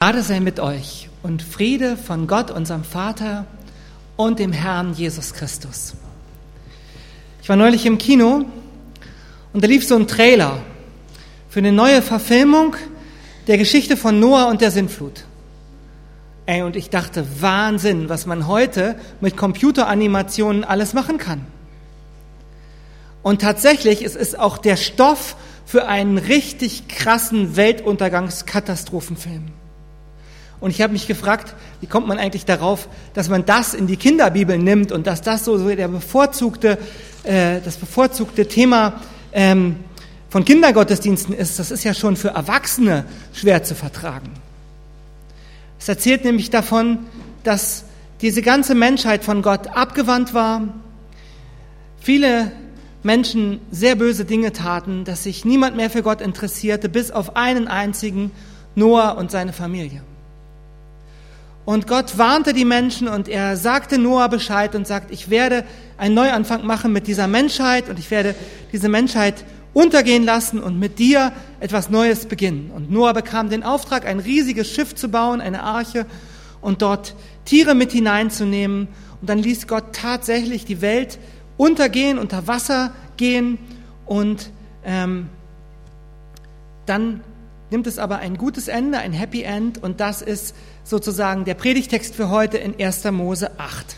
Gnade sei mit euch und Friede von Gott, unserem Vater und dem Herrn Jesus Christus. Ich war neulich im Kino und da lief so ein Trailer für eine neue Verfilmung der Geschichte von Noah und der Sintflut. Und ich dachte, Wahnsinn, was man heute mit Computeranimationen alles machen kann. Und tatsächlich, es ist auch der Stoff für einen richtig krassen Weltuntergangskatastrophenfilm. Und ich habe mich gefragt, wie kommt man eigentlich darauf, dass man das in die Kinderbibel nimmt und dass das so das bevorzugte Thema von Kindergottesdiensten ist. Das ist ja schon für Erwachsene schwer zu vertragen. Es erzählt nämlich davon, dass diese ganze Menschheit von Gott abgewandt war, viele Menschen sehr böse Dinge taten, dass sich niemand mehr für Gott interessierte, bis auf einen einzigen, Noah und seine Familie. Und Gott warnte die Menschen und er sagte Noah Bescheid und sagt, ich werde einen Neuanfang machen mit dieser Menschheit und ich werde diese Menschheit untergehen lassen und mit dir etwas Neues beginnen. Und Noah bekam den Auftrag, ein riesiges Schiff zu bauen, eine Arche, und dort Tiere mit hineinzunehmen. Und dann ließ Gott tatsächlich die Welt untergehen, unter Wasser gehen und dann nimmt es aber ein gutes Ende, ein Happy End, und das ist sozusagen der Predigtext für heute in 1. Mose 8.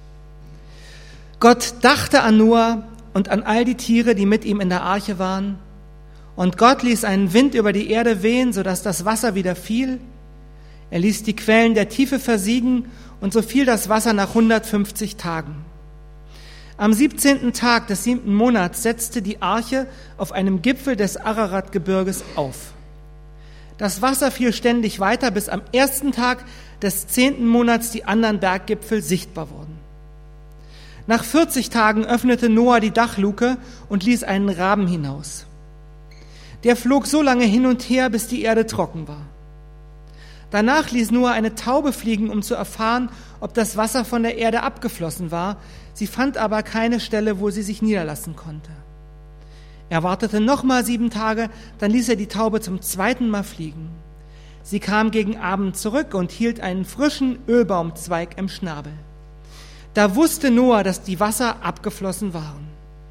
Gott dachte an Noah und an all die Tiere, die mit ihm in der Arche waren. Und Gott ließ einen Wind über die Erde wehen, sodass das Wasser wieder fiel. Er ließ die Quellen der Tiefe versiegen und so fiel das Wasser nach 150 Tagen. Am 17. Tag des 7. Monats setzte die Arche auf einem Gipfel des Ararat-Gebirges auf. Das Wasser fiel ständig weiter, bis am 1. Tag des 10. Monats die anderen Berggipfel sichtbar wurden. Nach 40 Tagen öffnete Noah die Dachluke und ließ einen Raben hinaus. Der flog so lange hin und her, bis die Erde trocken war. Danach ließ Noah eine Taube fliegen, um zu erfahren, ob das Wasser von der Erde abgeflossen war. Sie fand aber keine Stelle, wo sie sich niederlassen konnte. Er wartete nochmal 7 Tage, dann ließ er die Taube zum 2. Mal fliegen. Sie kam gegen Abend zurück und hielt einen frischen Ölbaumzweig im Schnabel. Da wusste Noah, dass die Wasser abgeflossen waren.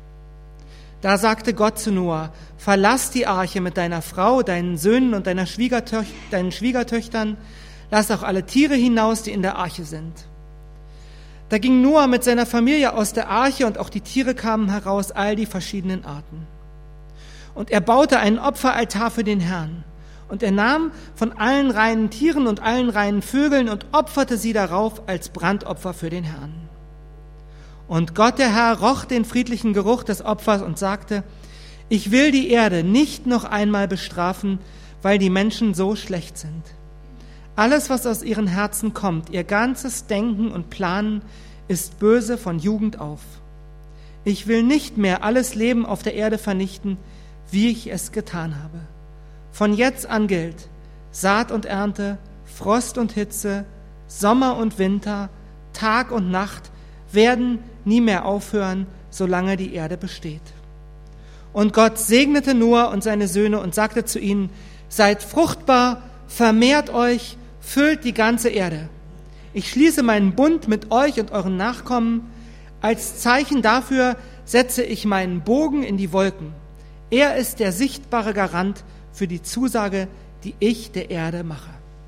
Da sagte Gott zu Noah, verlass die Arche mit deiner Frau, deinen Söhnen und deinen Schwiegertöchtern, lass auch alle Tiere hinaus, die in der Arche sind. Da ging Noah mit seiner Familie aus der Arche und auch die Tiere kamen heraus, all die verschiedenen Arten. Und er baute einen Opferaltar für den Herrn. Und er nahm von allen reinen Tieren und allen reinen Vögeln und opferte sie darauf als Brandopfer für den Herrn. Und Gott, der Herr, roch den friedlichen Geruch des Opfers und sagte, ich will die Erde nicht noch einmal bestrafen, weil die Menschen so schlecht sind. Alles, was aus ihren Herzen kommt, ihr ganzes Denken und Planen, ist böse von Jugend auf. Ich will nicht mehr alles Leben auf der Erde vernichten, wie ich es getan habe. Von jetzt an gilt Saat und Ernte, Frost und Hitze, Sommer und Winter, Tag und Nacht werden nie mehr aufhören, solange die Erde besteht. Und Gott segnete Noah und seine Söhne und sagte zu ihnen, seid fruchtbar, vermehrt euch, füllt die ganze Erde. Ich schließe meinen Bund mit euch und euren Nachkommen. Als Zeichen dafür setze ich meinen Bogen in die Wolken. Er ist der sichtbare Garant für die Zusage, die ich der Erde mache.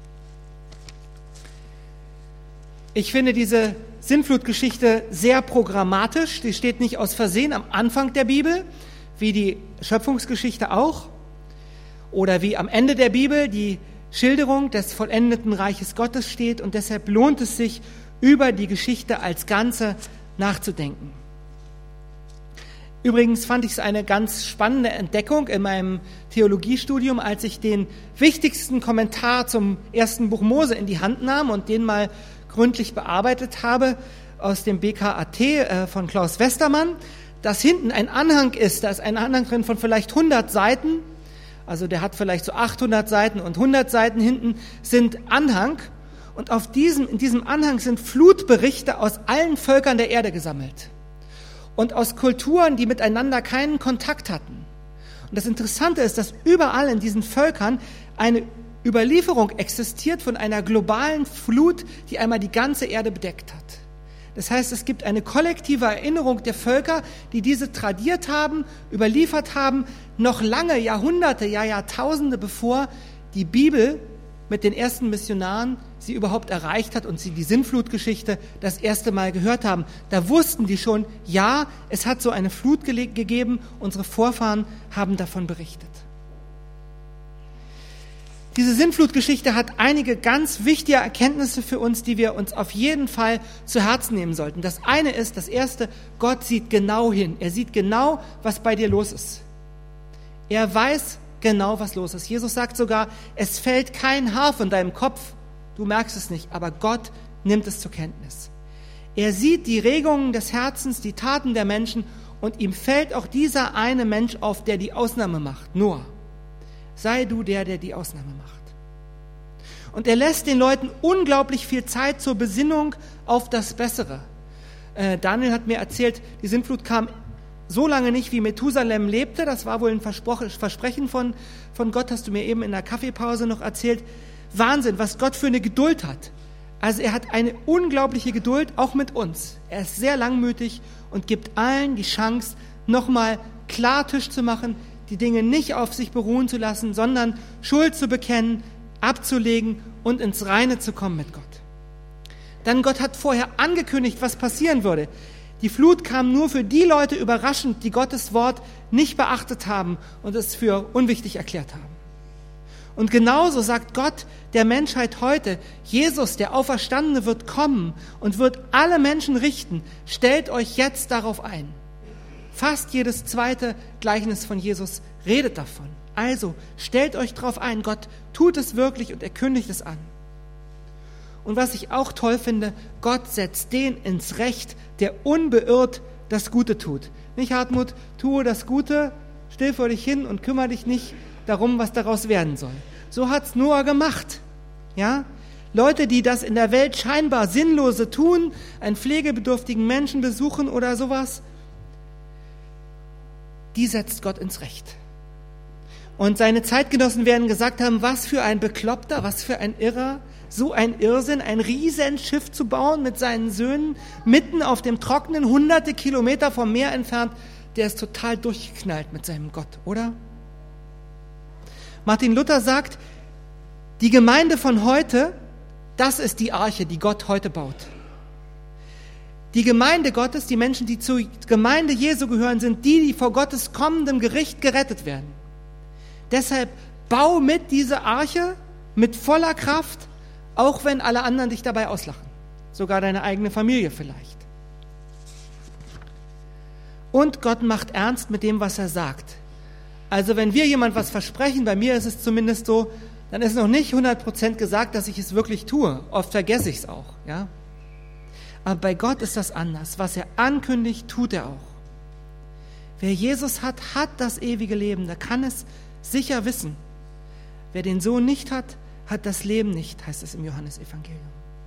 Ich finde diese Sintflutgeschichte sehr programmatisch. Die steht nicht aus Versehen am Anfang der Bibel, wie die Schöpfungsgeschichte auch, oder wie am Ende der Bibel die Schilderung des vollendeten Reiches Gottes steht. Und deshalb lohnt es sich, über die Geschichte als Ganze nachzudenken. Übrigens fand ich es eine ganz spannende Entdeckung in meinem Theologiestudium, als ich den wichtigsten Kommentar zum 1. Buch Mose in die Hand nahm und den mal gründlich bearbeitet habe aus dem BKAT von Klaus Westermann, dass hinten ein Anhang ist. Da ist ein Anhang drin von vielleicht 100 Seiten, also der hat vielleicht so 800 Seiten und 100 Seiten hinten sind Anhang. Und in diesem Anhang sind Flutberichte aus allen Völkern der Erde gesammelt und aus Kulturen, die miteinander keinen Kontakt hatten. Und das Interessante ist, dass überall in diesen Völkern eine Überlieferung existiert von einer globalen Flut, die einmal die ganze Erde bedeckt hat. Das heißt, es gibt eine kollektive Erinnerung der Völker, die diese tradiert haben, überliefert haben, noch lange, Jahrhunderte, ja Jahrtausende, bevor die Bibel mit den ersten Missionaren sie überhaupt erreicht hat und sie die Sintflutgeschichte das erste Mal gehört haben. Da wussten die schon, ja, es hat so eine Flut gegeben, unsere Vorfahren haben davon berichtet. Diese Sintflutgeschichte hat einige ganz wichtige Erkenntnisse für uns, die wir uns auf jeden Fall zu Herzen nehmen sollten. Das eine ist, das erste, Gott sieht genau hin. Er sieht genau, was bei dir los ist. Er weiß genau, was los ist. Jesus sagt sogar, es fällt kein Haar von deinem Kopf. Du merkst es nicht, aber Gott nimmt es zur Kenntnis. Er sieht die Regungen des Herzens, die Taten der Menschen und ihm fällt auch dieser eine Mensch auf, der die Ausnahme macht, Noah. Sei du der die Ausnahme macht. Und er lässt den Leuten unglaublich viel Zeit zur Besinnung auf das Bessere. Daniel hat mir erzählt, die Sintflut kam so lange nicht, wie Methusalem lebte. Das war wohl ein Versprechen von Gott, hast du mir eben in der Kaffeepause noch erzählt. Wahnsinn, was Gott für eine Geduld hat. Also er hat eine unglaubliche Geduld, auch mit uns. Er ist sehr langmütig und gibt allen die Chance, nochmal Klartisch zu machen, die Dinge nicht auf sich beruhen zu lassen, sondern Schuld zu bekennen, abzulegen und ins Reine zu kommen mit Gott. Dann Gott hat vorher angekündigt, was passieren würde. Die Flut kam nur für die Leute überraschend, die Gottes Wort nicht beachtet haben und es für unwichtig erklärt haben. Und genauso sagt Gott der Menschheit heute, Jesus, der Auferstandene, wird kommen und wird alle Menschen richten. Stellt euch jetzt darauf ein. Fast jedes zweite Gleichnis von Jesus redet davon. Also stellt euch darauf ein, Gott tut es wirklich und er kündigt es an. Und was ich auch toll finde, Gott setzt den ins Recht, der unbeirrt das Gute tut. Nicht, Hartmut, tue das Gute, still vor dich hin und kümmere dich nicht darum, was daraus werden soll. So hat's Noah gemacht. Ja? Leute, die das in der Welt scheinbar Sinnlose tun, einen pflegebedürftigen Menschen besuchen oder sowas, die setzt Gott ins Recht. Und seine Zeitgenossen werden gesagt haben, was für ein Bekloppter, was für ein Irrer, so ein Irrsinn, ein Riesenschiff zu bauen mit seinen Söhnen, mitten auf dem Trockenen, hunderte Kilometer vom Meer entfernt, der ist total durchgeknallt mit seinem Gott, oder? Martin Luther sagt, die Gemeinde von heute, das ist die Arche, die Gott heute baut. Die Gemeinde Gottes, die Menschen, die zur Gemeinde Jesu gehören, sind die vor Gottes kommendem Gericht gerettet werden. Deshalb bau mit diese Arche mit voller Kraft, auch wenn alle anderen dich dabei auslachen. Sogar deine eigene Familie vielleicht. Und Gott macht ernst mit dem, was er sagt. Also wenn wir jemand was versprechen, bei mir ist es zumindest so, dann ist noch nicht 100% gesagt, dass ich es wirklich tue. Oft vergesse ich es auch, ja. Aber bei Gott ist das anders. Was er ankündigt, tut er auch. Wer Jesus hat, hat das ewige Leben. Der kann es sicher wissen. Wer den Sohn nicht hat, hat das Leben nicht, heißt es im Johannesevangelium.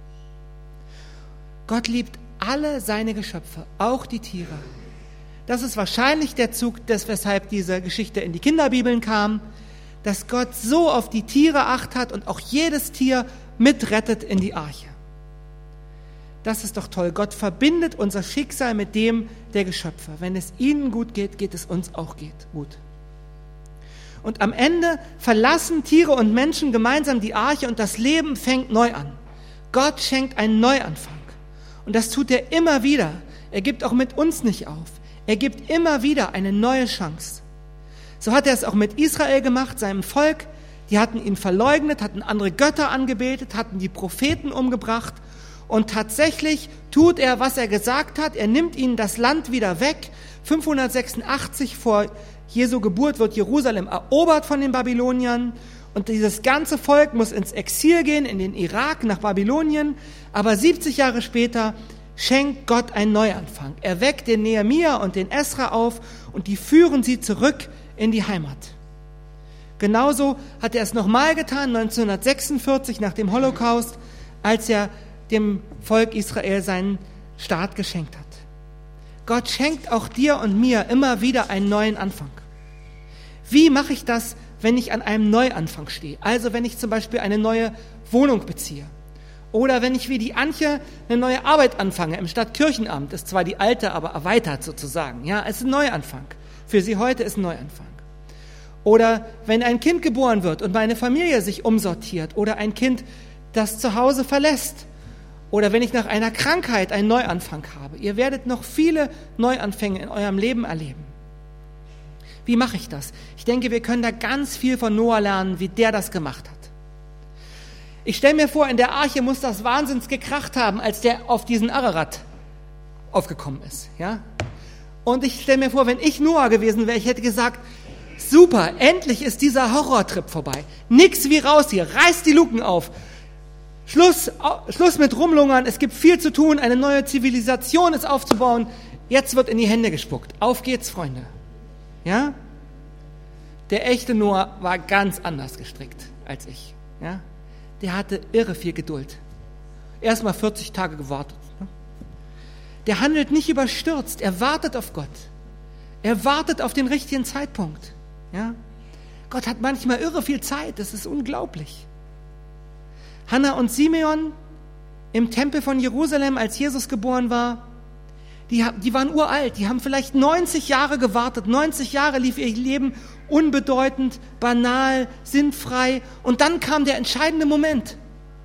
Gott liebt alle seine Geschöpfe, auch die Tiere. Das ist wahrscheinlich der Zug, weshalb diese Geschichte in die Kinderbibeln kam, dass Gott so auf die Tiere Acht hat und auch jedes Tier mitrettet in die Arche. Das ist doch toll. Gott verbindet unser Schicksal mit dem der Geschöpfe. Wenn es ihnen gut geht, geht es uns auch gut. Und am Ende verlassen Tiere und Menschen gemeinsam die Arche und das Leben fängt neu an. Gott schenkt einen Neuanfang. Und das tut er immer wieder. Er gibt auch mit uns nicht auf. Er gibt immer wieder eine neue Chance. So hat er es auch mit Israel gemacht, seinem Volk. Die hatten ihn verleugnet, hatten andere Götter angebetet, hatten die Propheten umgebracht. Und tatsächlich tut er, was er gesagt hat. Er nimmt ihnen das Land wieder weg. 586 vor Jesu Geburt wird Jerusalem erobert von den Babyloniern. Und dieses ganze Volk muss ins Exil gehen, in den Irak, nach Babylonien. Aber 70 Jahre später schenkt Gott einen Neuanfang. Er weckt den Nehemia und den Esra auf und die führen sie zurück in die Heimat. Genauso hat er es nochmal getan, 1946 nach dem Holocaust, als er dem Volk Israel seinen Staat geschenkt hat. Gott schenkt auch dir und mir immer wieder einen neuen Anfang. Wie mache ich das wenn ich an einem Neuanfang stehe. Also wenn ich zum Beispiel eine neue Wohnung beziehe. Oder wenn ich wie die Antje eine neue Arbeit anfange im Stadtkirchenamt. Das ist zwar die alte, aber erweitert sozusagen. Ja, es ist ein Neuanfang. Für sie heute ist ein Neuanfang. Oder wenn ein Kind geboren wird und meine Familie sich umsortiert. Oder ein Kind, das zu Hause verlässt. Oder wenn ich nach einer Krankheit einen Neuanfang habe. Ihr werdet noch viele Neuanfänge in eurem Leben erleben. Wie mache ich das? Ich denke, wir können da ganz viel von Noah lernen, wie der das gemacht hat. Ich stelle mir vor, in der Arche muss das wahnsinnig gekracht haben, als der auf diesen Ararat aufgekommen ist. Ja? Und ich stelle mir vor, wenn ich Noah gewesen wäre, ich hätte gesagt, super, endlich ist dieser Horrortrip vorbei. Nix wie raus hier, reißt die Luken auf. Schluss mit Rumlungern, es gibt viel zu tun, eine neue Zivilisation ist aufzubauen. Jetzt wird in die Hände gespuckt. Auf geht's, Freunde. Ja? Der echte Noah war ganz anders gestrickt als ich. Ja? Der hatte irre viel Geduld. Erstmal 40 Tage gewartet. Der handelt nicht überstürzt, er wartet auf Gott. Er wartet auf den richtigen Zeitpunkt. Ja? Gott hat manchmal irre viel Zeit, das ist unglaublich. Hannah und Simeon im Tempel von Jerusalem, als Jesus geboren war, die waren uralt, die haben vielleicht 90 Jahre gewartet. 90 Jahre lief ihr Leben unbedeutend, banal, sinnfrei. Und dann kam der entscheidende Moment.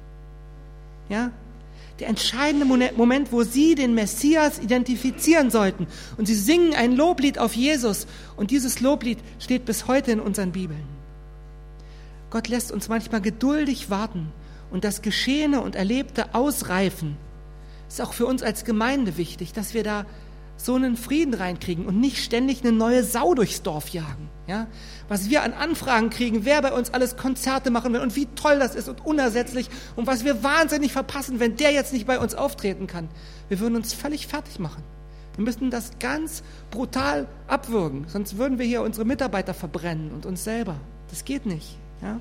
Ja? Der entscheidende Moment, wo sie den Messias identifizieren sollten. Und sie singen ein Loblied auf Jesus. Und dieses Loblied steht bis heute in unseren Bibeln. Gott lässt uns manchmal geduldig warten und das Geschehene und Erlebte ausreifen. Ist auch für uns als Gemeinde wichtig, dass wir da so einen Frieden reinkriegen und nicht ständig eine neue Sau durchs Dorf jagen. Ja? Was wir an Anfragen kriegen, wer bei uns alles Konzerte machen will und wie toll das ist und unersetzlich und was wir wahnsinnig verpassen, wenn der jetzt nicht bei uns auftreten kann. Wir würden uns völlig fertig machen. Wir müssen das ganz brutal abwürgen, sonst würden wir hier unsere Mitarbeiter verbrennen und uns selber. Das geht nicht. Ja?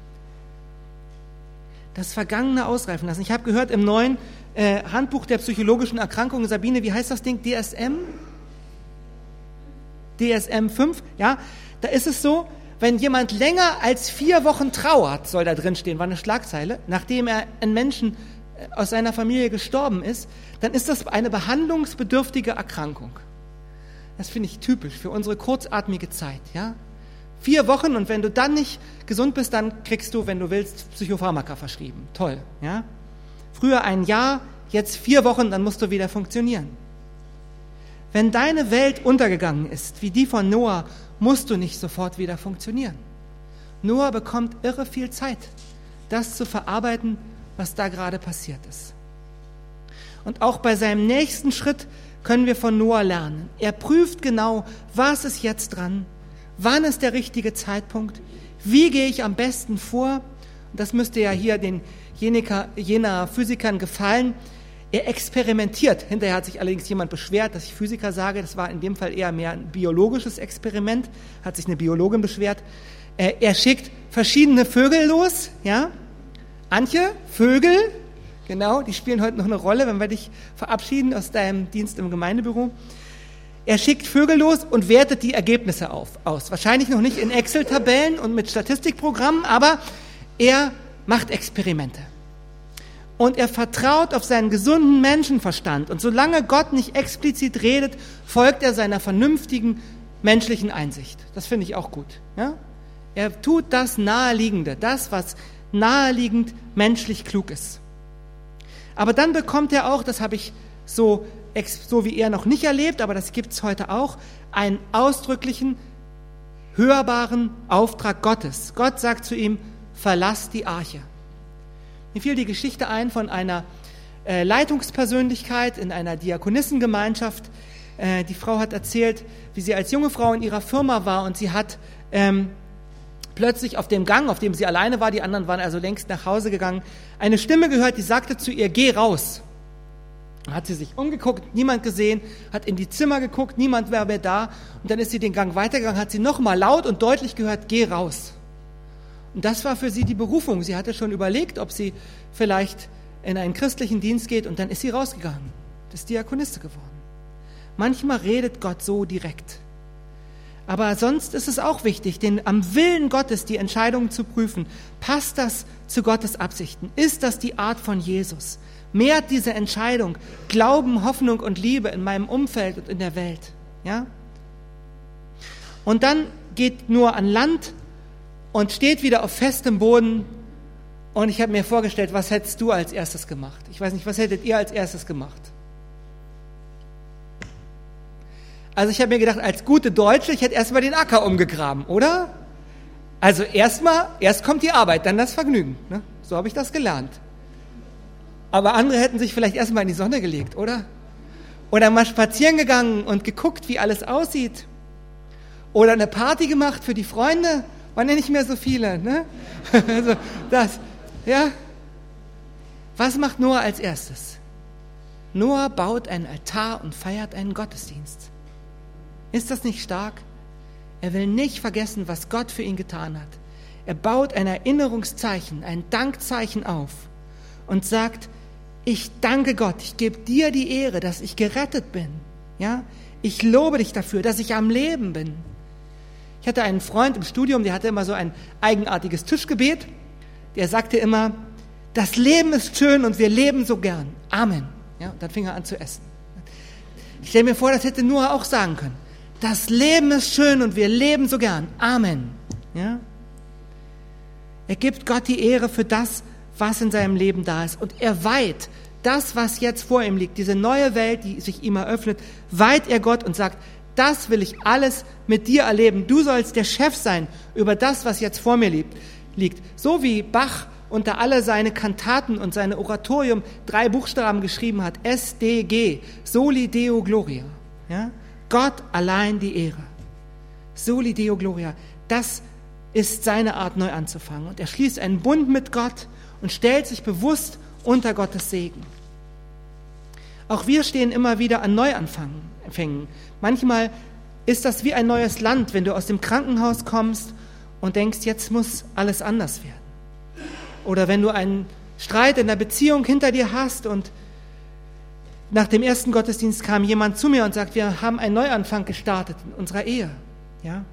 Das Vergangene ausreifen lassen. Ich habe gehört im neuen Handbuch der psychologischen Erkrankungen, Sabine, wie heißt das Ding? DSM 5, ja, da ist es so, wenn jemand länger als 4 Wochen trauert, soll da drin stehen, war eine Schlagzeile, nachdem ein Menschen aus seiner Familie gestorben ist, dann ist das eine behandlungsbedürftige Erkrankung. Das finde ich typisch für unsere kurzatmige Zeit, ja. 4 Wochen und wenn du dann nicht gesund bist, dann kriegst du, wenn du willst, Psychopharmaka verschrieben. Toll, ja. Früher ein Jahr, jetzt 4 Wochen, dann musst du wieder funktionieren. Wenn deine Welt untergegangen ist, wie die von Noah, musst du nicht sofort wieder funktionieren. Noah bekommt irre viel Zeit, das zu verarbeiten, was da gerade passiert ist. Und auch bei seinem nächsten Schritt können wir von Noah lernen. Er prüft genau, was ist jetzt dran, wann ist der richtige Zeitpunkt, wie gehe ich am besten vor. Und das müsste ja hier den jener Physikern gefallen. Er experimentiert. Hinterher hat sich allerdings jemand beschwert, dass ich Physiker sage. Das war in dem Fall eher mehr ein biologisches Experiment. Hat sich eine Biologin beschwert. Er schickt verschiedene Vögel los. Ja? Antje, Vögel, genau, die spielen heute noch eine Rolle, wenn wir dich verabschieden aus deinem Dienst im Gemeindebüro. Er schickt Vögel los und wertet die Ergebnisse aus. Wahrscheinlich noch nicht in Excel-Tabellen und mit Statistikprogrammen, aber er macht Experimente. Und er vertraut auf seinen gesunden Menschenverstand. Und solange Gott nicht explizit redet, folgt er seiner vernünftigen menschlichen Einsicht. Das finde ich auch gut. Ja? Er tut das Naheliegende, das, was naheliegend menschlich klug ist. Aber dann bekommt er auch, das habe ich so wie er noch nicht erlebt, aber das gibt es heute auch, einen ausdrücklichen, hörbaren Auftrag Gottes. Gott sagt zu ihm, verlass die Arche. Mir fiel die Geschichte ein von einer Leitungspersönlichkeit in einer Diakonissengemeinschaft. Die Frau hat erzählt, wie sie als junge Frau in ihrer Firma war und sie hat plötzlich auf dem Gang, auf dem sie alleine war, die anderen waren also längst nach Hause gegangen, eine Stimme gehört, die sagte zu ihr, geh raus. Dann hat sie sich umgeguckt, niemand gesehen, hat in die Zimmer geguckt, niemand war mehr da und dann ist sie den Gang weitergegangen, hat sie nochmal laut und deutlich gehört, geh raus. Und das war für sie die Berufung. Sie hatte schon überlegt, ob sie vielleicht in einen christlichen Dienst geht und dann ist sie rausgegangen. Das ist Diakonisse geworden. Manchmal redet Gott so direkt. Aber sonst ist es auch wichtig, am Willen Gottes die Entscheidungen zu prüfen. Passt das zu Gottes Absichten? Ist das die Art von Jesus? Mehrt diese Entscheidung Glauben, Hoffnung und Liebe in meinem Umfeld und in der Welt? Ja? Und dann geht Noah an Land und steht wieder auf festem Boden. Und ich habe mir vorgestellt, was hättest du als erstes gemacht? Ich weiß nicht, was hättet ihr als erstes gemacht? Also ich habe mir gedacht, als gute Deutsche, ich hätte erstmal den Acker umgegraben, oder? Also erst kommt die Arbeit, dann das Vergnügen. Ne? So habe ich das gelernt. Aber andere hätten sich vielleicht erstmal in die Sonne gelegt, oder? Oder mal spazieren gegangen und geguckt, wie alles aussieht. Oder eine Party gemacht für die Freunde. Waren ja nicht mehr so viele, ne? Also das, ja. Was macht Noah als erstes? Noah baut einen Altar und feiert einen Gottesdienst. Ist das nicht stark? Er will nicht vergessen, was Gott für ihn getan hat. Er baut ein Erinnerungszeichen, ein Dankzeichen auf und sagt, ich danke Gott, ich gebe dir die Ehre, dass ich gerettet bin. Ja? Ich lobe dich dafür, dass ich am Leben bin. Ich hatte einen Freund im Studium, der hatte immer so ein eigenartiges Tischgebet. Der sagte immer, das Leben ist schön und wir leben so gern. Amen. Ja, und dann fing er an zu essen. Ich stelle mir vor, das hätte Noah auch sagen können. Das Leben ist schön und wir leben so gern. Amen. Ja? Er gibt Gott die Ehre für das, was in seinem Leben da ist. Und er weiht das, was jetzt vor ihm liegt, diese neue Welt, die sich ihm eröffnet, weiht er Gott und sagt, das will ich alles mit dir erleben. Du sollst der Chef sein über das, was jetzt vor mir liegt. So wie Bach unter alle seine Kantaten und seine Oratorium 3 Buchstaben geschrieben hat. SDG, Soli Deo Gloria. Ja? Gott allein die Ehre. Soli Deo Gloria. Das ist seine Art, neu anzufangen. Und er schließt einen Bund mit Gott und stellt sich bewusst unter Gottes Segen. Auch wir stehen immer wieder an Neuanfängen. Manchmal ist das wie ein neues Land, wenn du aus dem Krankenhaus kommst und denkst, jetzt muss alles anders werden. Oder wenn du einen Streit in der Beziehung hinter dir hast und nach dem ersten Gottesdienst kam jemand zu mir und sagt, wir haben einen Neuanfang gestartet in unserer Ehe. Ja?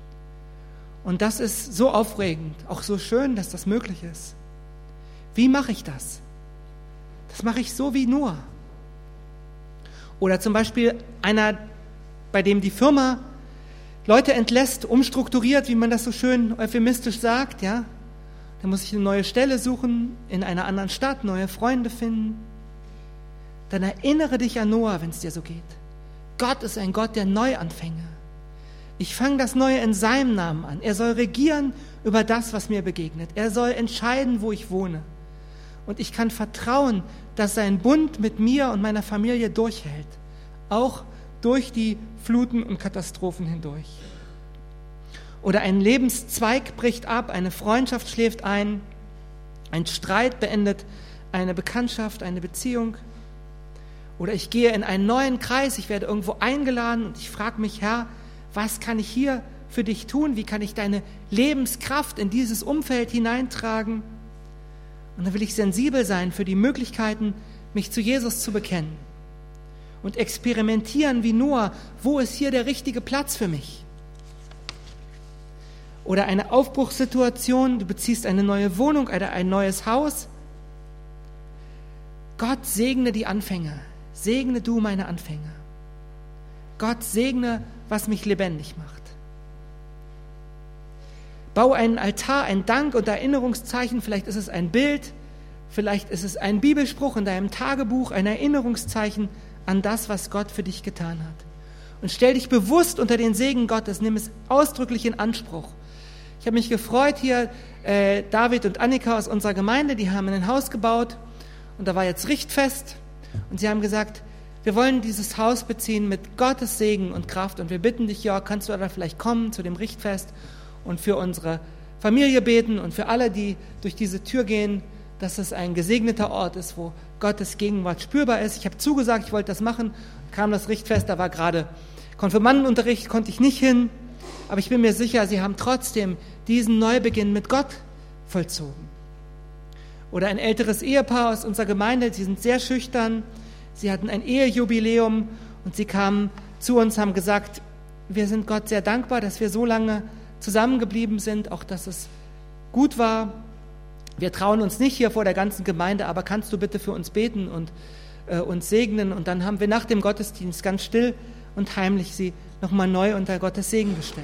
Und das ist so aufregend, auch so schön, dass das möglich ist. Wie mache ich das? Das mache ich so wie Noah. Oder zum Beispiel einer, bei dem die Firma Leute entlässt, umstrukturiert, wie man das so schön euphemistisch sagt, ja. Da muss ich eine neue Stelle suchen, in einer anderen Stadt, neue Freunde finden. Dann erinnere dich an Noah, wenn es dir so geht. Gott ist ein Gott der Neuanfänge. Ich fange das Neue in seinem Namen an. Er soll regieren über das, was mir begegnet. Er soll entscheiden, wo ich wohne. Und ich kann vertrauen, dass sein Bund mit mir und meiner Familie durchhält. Auch durch die Fluten und Katastrophen hindurch. Oder ein Lebenszweig bricht ab, eine Freundschaft schläft ein Streit beendet eine Bekanntschaft, eine Beziehung. Oder ich gehe in einen neuen Kreis, ich werde irgendwo eingeladen und ich frage mich, Herr, was kann ich hier für dich tun? Wie kann ich deine Lebenskraft in dieses Umfeld hineintragen? Und dann will ich sensibel sein für die Möglichkeiten, mich zu Jesus zu bekennen. Und experimentieren wie Noah, wo ist hier der richtige Platz für mich? Oder eine Aufbruchssituation, du beziehst eine neue Wohnung oder ein neues Haus. Gott segne die Anfänge, segne du meine Anfänge. Gott segne, was mich lebendig macht. Bau einen Altar, ein Dank- und Erinnerungszeichen, vielleicht ist es ein Bild, vielleicht ist es ein Bibelspruch in deinem Tagebuch, ein Erinnerungszeichen an das, was Gott für dich getan hat. Und stell dich bewusst unter den Segen Gottes, nimm es ausdrücklich in Anspruch. Ich habe mich gefreut hier, David und Annika aus unserer Gemeinde, die haben ein Haus gebaut und da war jetzt Richtfest und sie haben gesagt, wir wollen dieses Haus beziehen mit Gottes Segen und Kraft und wir bitten dich, Jörg, kannst du da vielleicht kommen zu dem Richtfest und für unsere Familie beten und für alle, die durch diese Tür gehen, dass es ein gesegneter Ort ist, wo Gottes Gegenwart spürbar ist. Ich habe zugesagt, ich wollte das machen, kam das Richtfest, da war gerade Konfirmandenunterricht, konnte ich nicht hin, aber ich bin mir sicher, sie haben trotzdem diesen Neubeginn mit Gott vollzogen. Oder ein älteres Ehepaar aus unserer Gemeinde, sie sind sehr schüchtern, sie hatten ein Ehejubiläum und sie kamen zu uns, haben gesagt, wir sind Gott sehr dankbar, dass wir so lange zusammengeblieben sind, auch dass es gut war. Wir trauen uns nicht hier vor der ganzen Gemeinde, aber kannst du bitte für uns beten und uns segnen? Und dann haben wir nach dem Gottesdienst ganz still und heimlich sie nochmal neu unter Gottes Segen gestellt.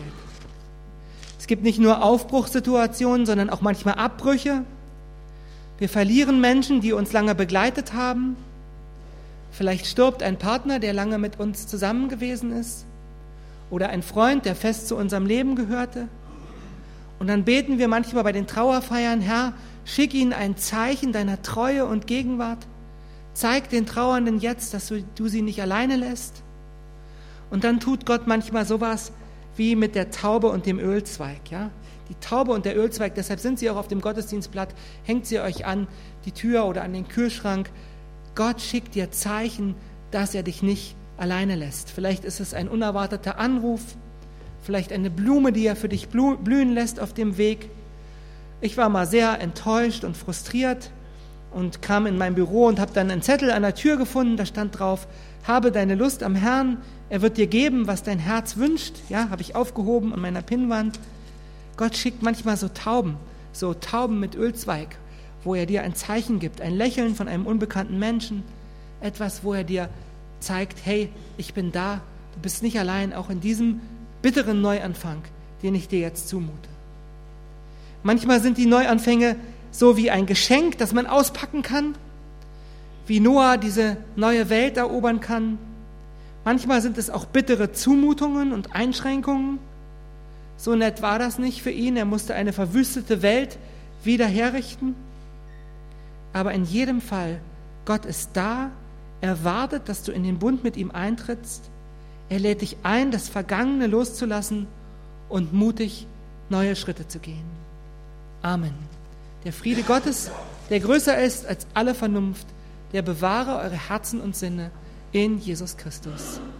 Es gibt nicht nur Aufbruchssituationen, sondern auch manchmal Abbrüche. Wir verlieren Menschen, die uns lange begleitet haben. Vielleicht stirbt ein Partner, der lange mit uns zusammen gewesen ist. Oder ein Freund, der fest zu unserem Leben gehörte. Und dann beten wir manchmal bei den Trauerfeiern: Herr, schick ihnen ein Zeichen deiner Treue und Gegenwart. Zeig den Trauernden jetzt, dass du sie nicht alleine lässt. Und dann tut Gott manchmal sowas wie mit der Taube und dem Ölzweig. Ja? Die Taube und der Ölzweig, deshalb sind sie auch auf dem Gottesdienstblatt, hängt sie euch an die Tür oder an den Kühlschrank. Gott schickt dir Zeichen, dass er dich nicht alleine lässt. Vielleicht ist es ein unerwarteter Anruf, vielleicht eine Blume, die er für dich blühen lässt auf dem Weg. Ich war mal sehr enttäuscht und frustriert und kam in mein Büro und habe dann einen Zettel an der Tür gefunden, da stand drauf: Habe deine Lust am Herrn, er wird dir geben, was dein Herz wünscht. Ja, habe ich aufgehoben an meiner Pinnwand. Gott schickt manchmal so Tauben mit Ölzweig, wo er dir ein Zeichen gibt, ein Lächeln von einem unbekannten Menschen, etwas, wo er dir zeigt: Hey, ich bin da, du bist nicht allein, auch in diesem bitteren Neuanfang, den ich dir jetzt zumute. Manchmal sind die Neuanfänge so wie ein Geschenk, das man auspacken kann, wie Noah diese neue Welt erobern kann. Manchmal sind es auch bittere Zumutungen und Einschränkungen. So nett war das nicht für ihn, er musste eine verwüstete Welt wieder herrichten. Aber in jedem Fall, Gott ist da, er wartet, dass du in den Bund mit ihm eintrittst. Er lädt dich ein, das Vergangene loszulassen und mutig neue Schritte zu gehen. Amen. Der Friede Gottes, der größer ist als alle Vernunft, der bewahre eure Herzen und Sinne in Jesus Christus.